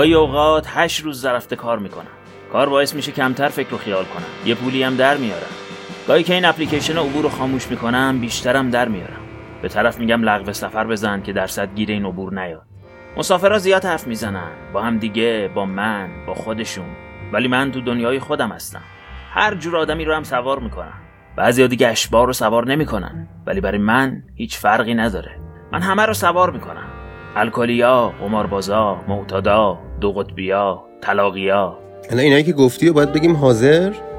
گاهی اوقات 8 روز ضرفته کار میکنم. کار باعث میشه کمتر فکر و خیال کنم، یه پولی هم در میارم. گاهی که این اپلیکیشن عبور رو خاموش میکنم بیشترم در میارم. به طرف میگم لغو سفر بزن که درصد گیر این عبور نیاد. مسافرها زیاد حرف میزنن، با هم دیگه، با من، با خودشون، ولی من تو دنیای خودم هستم. هر جور آدمی رو هم سوار میکنم. بعضیا دیگه اشباح رو سوار نمیکنن، ولی برای من هیچ فرقی نداره. من همه رو سوار میکنم. الکلیا، قماربازا، معتادا، دو قطبیا، طلاقیا. الان اینایی که گفتی رو باید بگیم حاضر؟